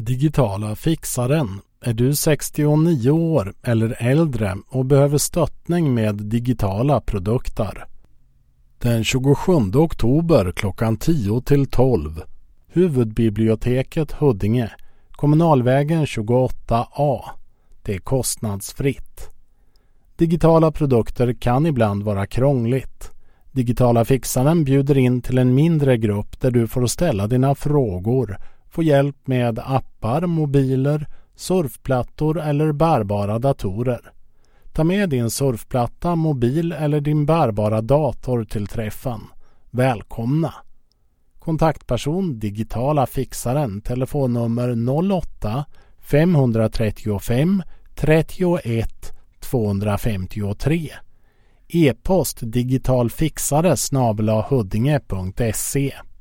Digitala fixaren. Är du 69 år eller äldre och behöver stöttning med digitala produkter? Den 27 oktober klockan 10 till 12. Huvudbiblioteket Huddinge. Kommunalvägen 28A. Det är kostnadsfritt. Digitala produkter kan ibland vara krångligt. Digitala fixaren bjuder in till en mindre grupp där du får ställa dina frågor, få hjälp med appar, mobiler, surfplattor eller bärbara datorer. Ta med din surfplatta, mobil eller din bärbara dator till träffen. Välkomna! Kontaktperson Digitala fixaren, telefonnummer 08 535 31 253. E-post digitalfixare @huddinge.se.